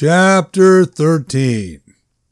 Chapter 13.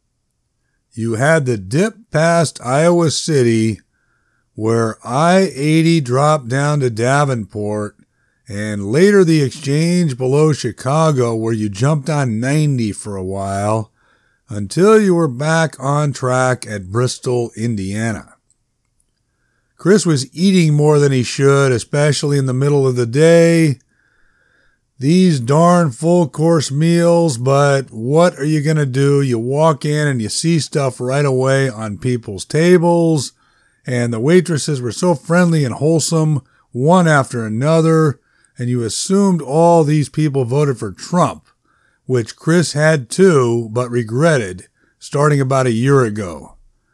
You had the dip past Iowa City, where I-80 dropped down to Davenport, and later the exchange below Chicago, where you jumped on 90 for a while, until you were back on track at Bristol, Indiana. Chris was eating more than he should, especially in the middle of the day. These darn full-course meals, but what are you going to do? You walk in and you see stuff right away on people's tables, and the waitresses were so friendly and wholesome, one after another, and you assumed all these people voted for Trump, which Chris had too, but regretted, starting about a year ago.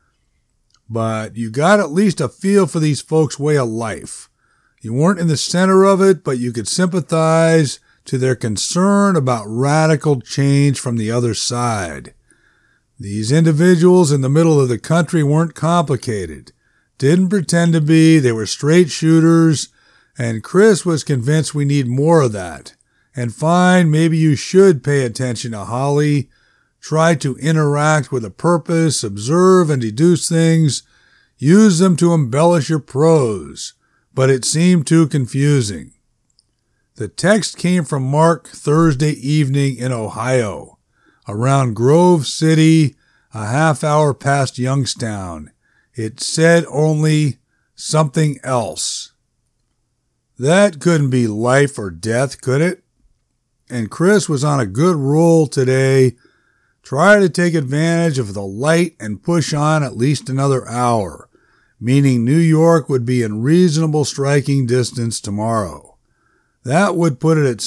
But you got at least a feel for these folks' way of life. You weren't in the center of it, but you could sympathize to their concern about radical change from the other side. These individuals in the middle of the country weren't complicated, didn't pretend to be, they were straight shooters, and Chris was convinced we need more of that. And fine, maybe you should pay attention to Holly, try to interact with a purpose, observe and deduce things, use them to embellish your prose, but it seemed too confusing. The text came from Mark Thursday evening in Ohio, around Grove City, a half hour past Youngstown. It said only something else. That couldn't be life or death, could it? And Chris was on a good roll today. Try to take advantage of the light and push on at least another hour, meaning New York would be in reasonable striking distance tomorrow. That would put it at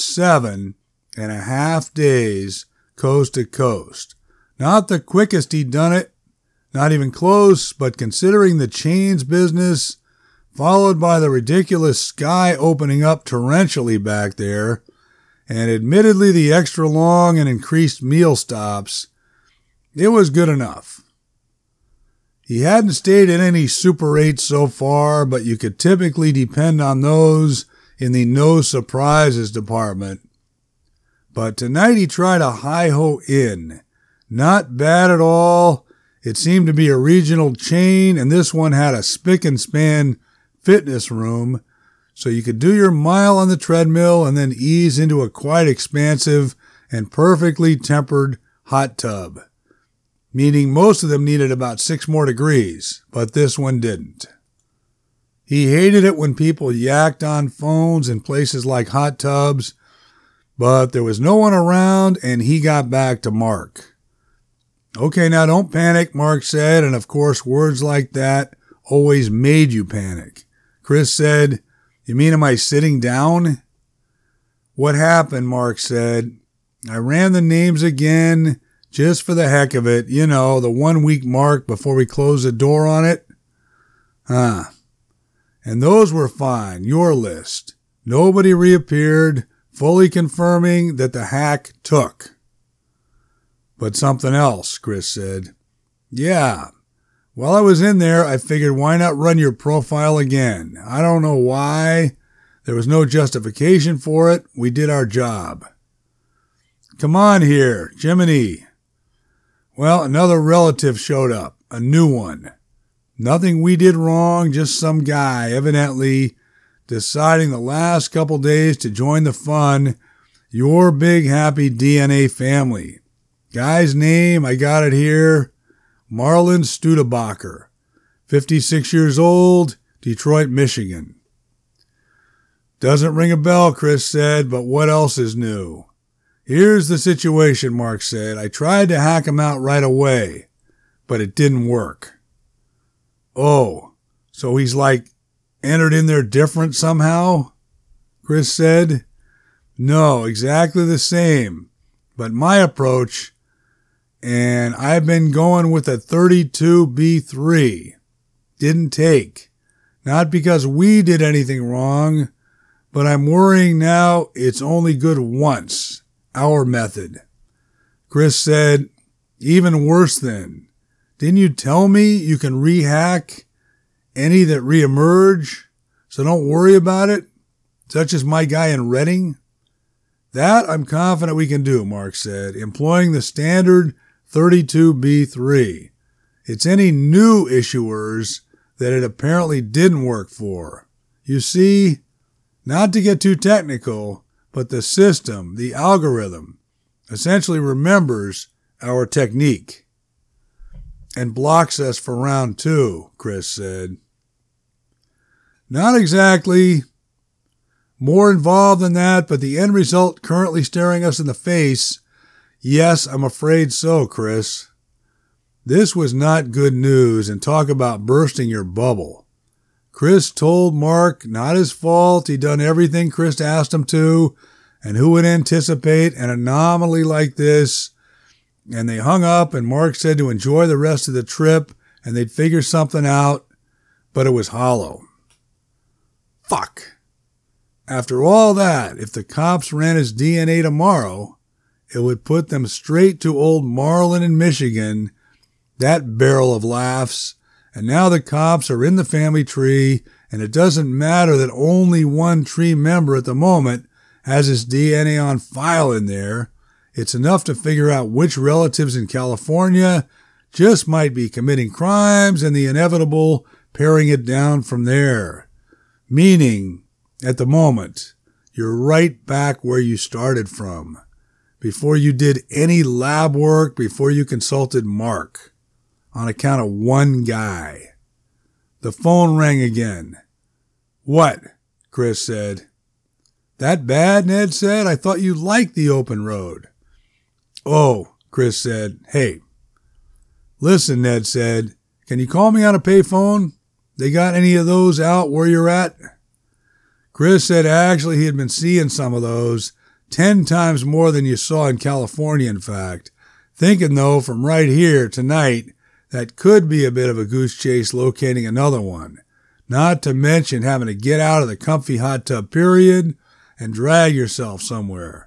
7.5 days coast to coast. Not the quickest he'd done it, not even close, but considering the chains business, followed by the ridiculous sky opening up torrentially back there, and admittedly the extra long and increased meal stops, it was good enough. He hadn't stayed in any Super 8s so far, but you could typically depend on those in the no surprises department. But tonight he tried a Hi-Ho Inn. Not bad at all. It seemed to be a regional chain, and this one had a spick and span fitness room, so you could do your mile on the treadmill and then ease into a quite expansive and perfectly tempered hot tub. Meaning most of them needed about 6 more degrees, but this one didn't. He hated it when people yacked on phones in places like hot tubs, but there was no one around and he got back to Mark. Okay, now don't panic, Mark said, and of course words like that always made you panic. Chris said, "You mean am I sitting down?" "What happened?" Mark said. "I ran the names again, just for the heck of it, you know, the 1 week mark before we closed the door on it." "Huh. And those were fine, your list. Nobody reappeared, fully confirming that the hack took." "But something else," Chris said. "Yeah. While I was in there, I figured why not run your profile again? I don't know why. There was no justification for it. We did our job." "Come on here, Jiminy." "Well, another relative showed up, a new one. Nothing we did wrong, just some guy, evidently, deciding the last couple days to join the fun, your big happy DNA family. Guy's name, I got it here, Marlon Studebaker, 56 years old, Detroit, Michigan." "Doesn't ring a bell," Chris said, "but what else is new?" "Here's the situation," Mark said. "I tried to hack him out right away, but it didn't work." "Oh, so he's like entered in there different somehow?" Chris said. "No, exactly the same, but my approach, and I've been going with a 32B3. Didn't take. Not because we did anything wrong, but I'm worrying now it's only good once, our method." Chris said, "Even worse then. Didn't you tell me you can rehack any that reemerge? So don't worry about it, such as my guy in Reading." That I'm confident we can do, Mark said, employing the standard 32B3. It's any new issuers that it apparently didn't work for. You see, not to get too technical, but the system, the algorithm, essentially remembers our technique and blocks us for round 2, Chris said. Not exactly. More involved than that, but the end result currently staring us in the face. Yes, I'm afraid so, Chris. This was not good news, and talk about bursting your bubble. Chris told Mark not his fault. He'd done everything Chris asked him to, and who would anticipate an anomaly like this? And they hung up, and Mark said to enjoy the rest of the trip, and they'd figure something out, but it was hollow. Fuck. After all that, if the cops ran his DNA tomorrow, it would put them straight to old Marlin in Michigan, that barrel of laughs, and now the cops are in the family tree, and it doesn't matter that only one tree member at the moment has his DNA on file in there. It's enough to figure out which relatives in California just might be committing crimes and the inevitable paring it down from there. Meaning, at the moment, you're right back where you started from, before you did any lab work, before you consulted Mark, on account of one guy. The phone rang again. What? Chris said. That bad? Ned said. I thought you liked the open road. Oh, Chris said. Hey. Listen, Ned said. Can you call me on a payphone? They got any of those out where you're at? Chris said actually he had been seeing some of those, 10 times more than you saw in California, in fact. Thinking, though, from right here tonight, that could be a bit of a goose chase locating another one. Not to mention having to get out of the comfy hot tub period and drag yourself somewhere.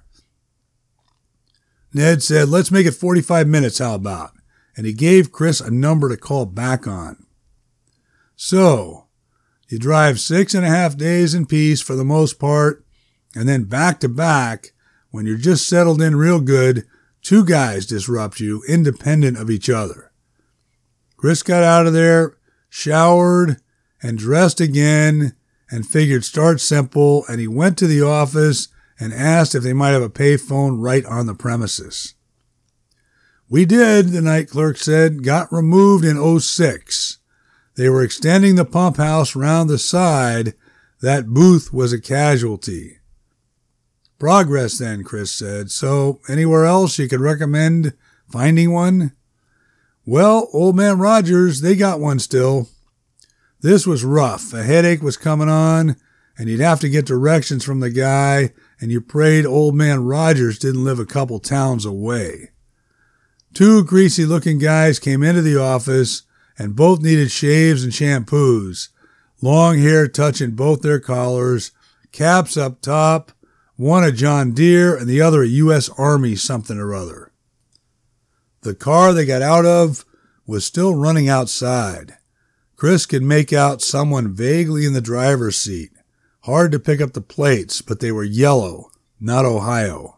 Ned said, let's make it 45 minutes, how about? And he gave Chris a number to call back on. So, you drive 6.5 days in peace for the most part, and then back to back, when you're just settled in real good, 2 guys disrupt you, independent of each other. Chris got out of there, showered, and dressed again, and figured start simple, and he went to the office and asked if they might have a payphone right on the premises. We did, the night clerk said, got removed in 06. They were extending the pump house round the side. That booth was a casualty. Progress then, Chris said. So, anywhere else you could recommend finding one? Well, Old Man Rogers, they got one still. This was rough. A headache was coming on, and you'd have to get directions from the guy, and you prayed Old Man Rogers didn't live a couple towns away. 2 greasy-looking guys came into the office, and both needed shaves and shampoos, long hair touching both their collars, caps up top, one a John Deere and the other a U.S. Army something or other. The car they got out of was still running outside. Chris could make out someone vaguely in the driver's seat. Hard to pick up the plates, but they were yellow, not Ohio.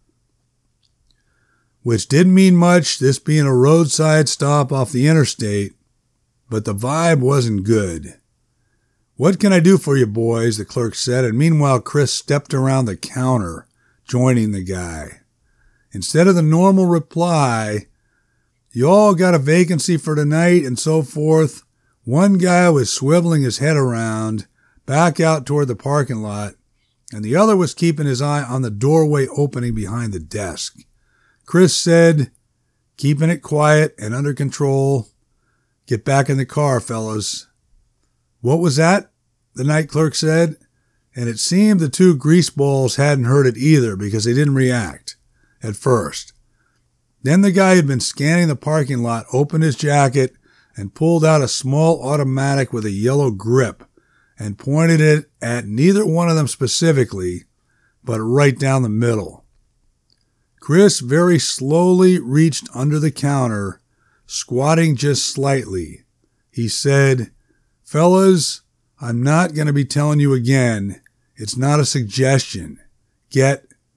Which didn't mean much, this being a roadside stop off the interstate, but the vibe wasn't good. What can I do for you boys? The clerk said, and meanwhile Chris stepped around the counter, joining the guy. Instead of the normal reply, you all got a vacancy for tonight and so forth, one guy was swiveling his head around, back out toward the parking lot, and the other was keeping his eye on the doorway opening behind the desk. Chris said, keeping it quiet and under control, get back in the car, fellas. What was that? The night clerk said, and it seemed the 2 greaseballs hadn't heard it either because they didn't react at first. Then the guy who'd been scanning the parking lot opened his jacket and pulled out a small automatic with a yellow grip and pointed it at neither one of them specifically, but right down the middle. Chris very slowly reached under the counter, squatting just slightly. He said, fellas, I'm not going to be telling you again. It's not a suggestion. Get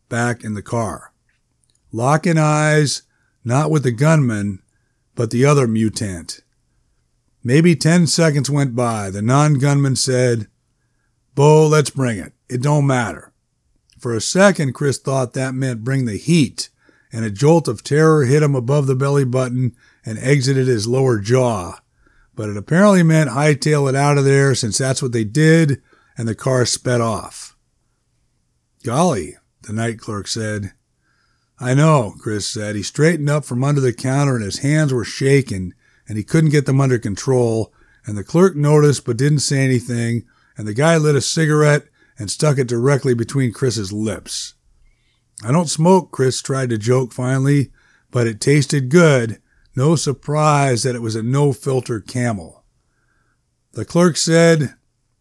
back in the car. Locking eyes, not with the gunman, but the other mutant. Maybe 10 seconds went by. The non-gunman said, "Bo, let's bring it. It don't matter." For a second, Chris thought that meant bring the heat, and a jolt of terror hit him above the belly button and exited his lower jaw. But it apparently meant hightail it out of there, since that's what they did, and the car sped off. "Golly," the night clerk said. "I know," Chris said. He straightened up from under the counter and his hands were shaking and he couldn't get them under control, and the clerk noticed but didn't say anything, and the guy lit a cigarette and stuck it directly between Chris's lips. "I don't smoke," Chris tried to joke finally, but it tasted good. No surprise that it was a no-filter Camel. The clerk said,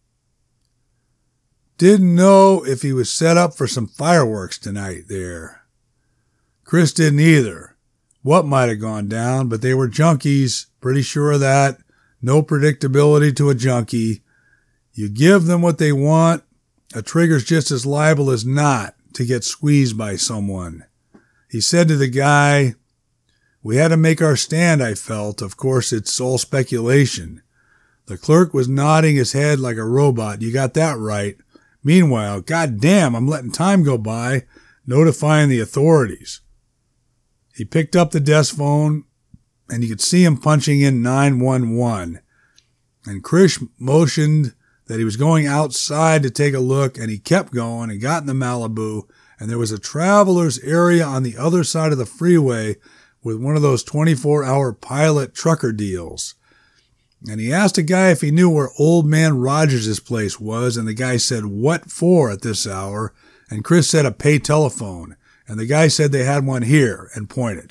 "Didn't know if he was set up for some fireworks tonight there." Chris didn't either. What might have gone down, but they were junkies, pretty sure of that. No predictability to a junkie. You give them what they want, a trigger's just as liable as not to get squeezed by someone. He said to the guy, "We had to make our stand, I felt. Of course, it's all speculation." The clerk was nodding his head like a robot. "You got that right." Meanwhile, "God damn, I'm letting time go by, notifying the authorities." He picked up the desk phone, and you could see him punching in 911. And Chris motioned that he was going outside to take a look, and he kept going and got in the Malibu, and there was a traveler's area on the other side of the freeway with one of those 24-hour pilot trucker deals. And he asked a guy if he knew where Old Man Rogers' place was, and the guy said, "What for at this hour?" And Chris said, "A pay telephone." And the guy said they had one here and pointed.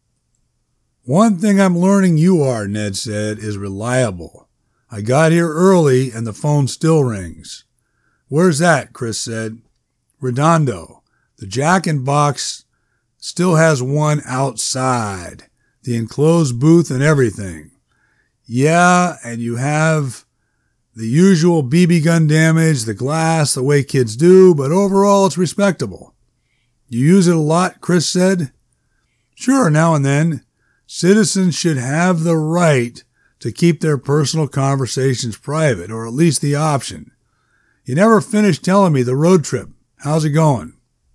"One thing I'm learning you are," Ned said, "is reliable. I got here early and the phone still rings." "Where's that?" Chris said. "Redondo. The Jack in Box still has one outside. The enclosed booth and everything." "Yeah, and you have the usual BB gun damage, the glass, the way kids do, but overall it's respectable." "You use it a lot?" Chris said. "Sure, now and then. Citizens should have the right to keep their personal conversations private, or at least the option. You never finished telling me the road trip. How's it going?"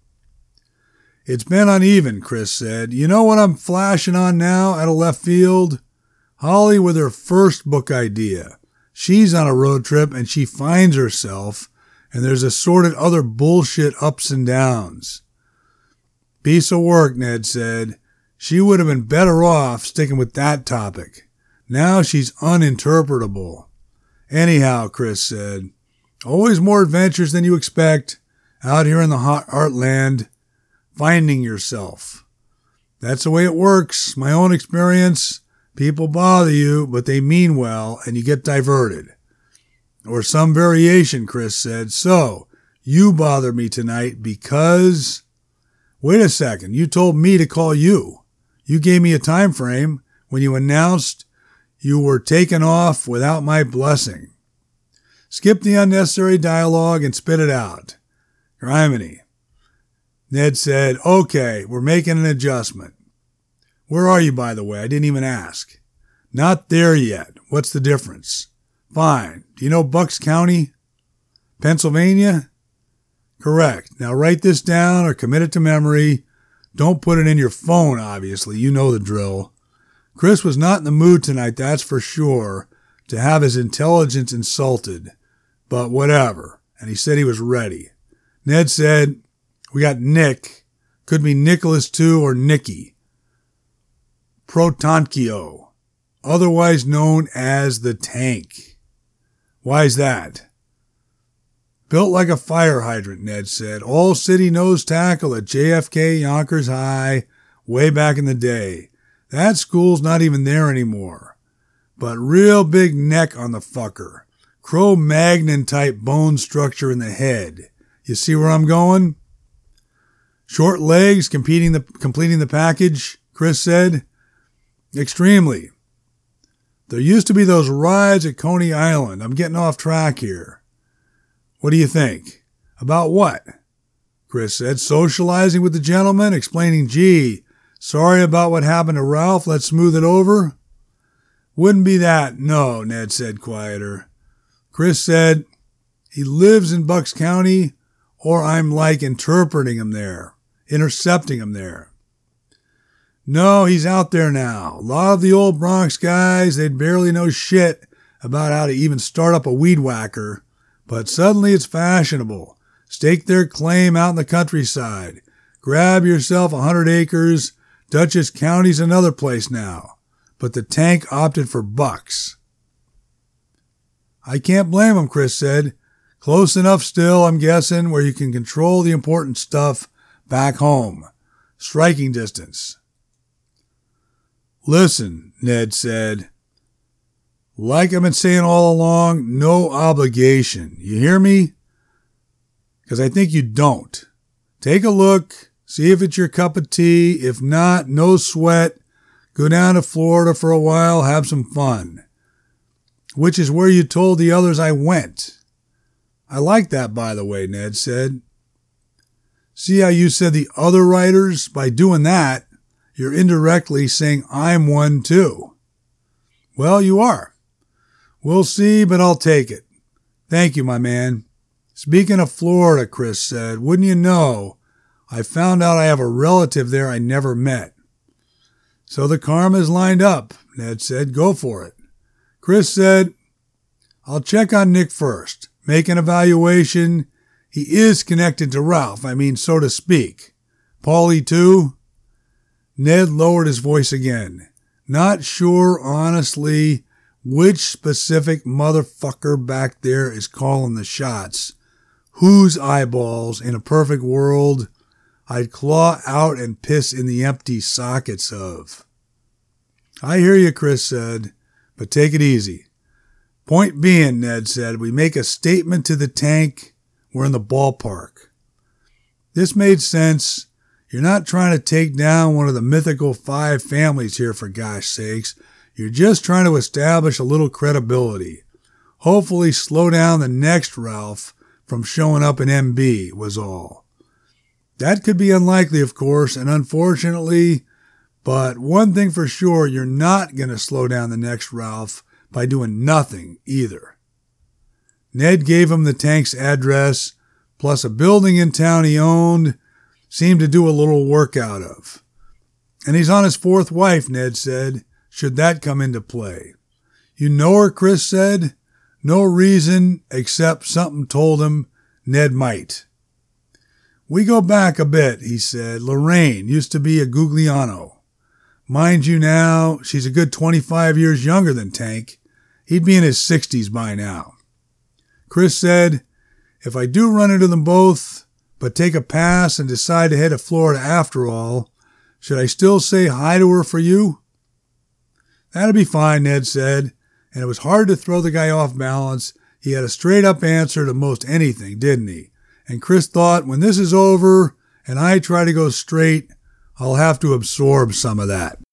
"It's been uneven," Chris said. "You know what I'm flashing on now out of left field? Holly with her first book idea. She's on a road trip and she finds herself, and there's assorted other bullshit ups and downs." "Piece of work," Ned said. "She would have been better off sticking with that topic. Now she's uninterpretable." "Anyhow," Chris said, "always more adventures than you expect out here in the hot heartland, finding yourself. That's the way it works. My own experience. People bother you, but they mean well, and you get diverted." "Or some variation," Chris said. "So, you bother me tonight because..." "Wait a second. You told me to call you. You gave me a time frame when you announced you were taken off without my blessing. Skip the unnecessary dialogue and spit it out." "Griminy." Ned said, "Okay, we're making an adjustment. Where are you, by the way? I didn't even ask." "Not there yet. What's the difference?" "Fine. Do you know Bucks County, Pennsylvania?" "Correct. Now write this down or commit it to memory. Don't put it in your phone, obviously. You know the drill." Chris was not in the mood tonight, that's for sure, to have his intelligence insulted. But whatever. And he said he was ready. Ned said, "We got Nick. Could be Nicholas too, or Nicky. Protonchio, otherwise known as the Tank." "Why's that?" "Built like a fire hydrant," Ned said. "All city nose tackle at JFK Yonkers High way back in the day. That school's not even there anymore. But real big neck on the fucker. Cro-Magnon type bone structure in the head. You see where I'm going?" "Short legs completing the package," Chris said. "Extremely. There used to be those rides at Coney Island. I'm getting off track here. What do you think?" "About what?" Chris said, socializing with the gentleman, explaining, gee, sorry about what happened to Ralph, let's smooth it over. Wouldn't be that, no, Ned said quieter. Chris said, he lives in Bucks County, or I'm like interpreting him there, intercepting him there. No, he's out there now. A lot of the old Bronx guys, they'd barely know shit about how to even start up a weed whacker, but suddenly it's fashionable. Stake their claim out in the countryside. Grab yourself 100 acres. Dutchess County's another place now. But the tank opted for Bucks. I can't blame him, Chris said. Close enough still, I'm guessing, where you can control the important stuff back home. Striking distance. Listen, Ned said. Like I've been saying all along, no obligation. You hear me? Because I think you don't. Take a look, see if it's your cup of tea. If not, no sweat. Go down to Florida for a while, have some fun. Which is where you told the others I went. I like that, by the way, Ned said. See how you said the other writers? By doing that, you're indirectly saying I'm one too. Well, you are. We'll see, but I'll take it. Thank you, my man. Speaking of Florida, Chris said, wouldn't you know, I found out I have a relative there I never met. So the karma's lined up, Ned said. Go for it. Chris said, I'll check on Nick first. Make an evaluation. He is connected to Ralph, so to speak. Paulie too? Ned lowered his voice again. Not sure, honestly, which specific motherfucker back there is calling the shots. Whose eyeballs, in a perfect world, I'd claw out and piss in the empty sockets of. I hear you, Chris said, but take it easy. Point being, Ned said, we make a statement to the tank, we're in the ballpark. This made sense. You're not trying to take down one of the mythical 5 families here, for gosh sakes. You're just trying to establish a little credibility. Hopefully slow down the next Ralph from showing up in MB, was all. That could be unlikely, of course, and unfortunately, but one thing for sure, you're not going to slow down the next Ralph by doing nothing either. Ned gave him the tank's address, plus a building in town he owned, seemed to do a little work out of. And he's on his 4th wife, Ned said, should that come into play. You know her, Chris said. No reason except something told him Ned might. We go back a bit, he said. Lorraine used to be a Gugliano. Mind you now, she's a good 25 years younger than Tank. He'd be in his 60s by now. Chris said, if I do run into them both, but take a pass and decide to head to Florida after all, should I still say hi to her for you? That'd be fine, Ned said, and it was hard to throw the guy off balance. He had a straight-up answer to most anything, didn't he? And Chris thought, when this is over and I try to go straight, I'll have to absorb some of that.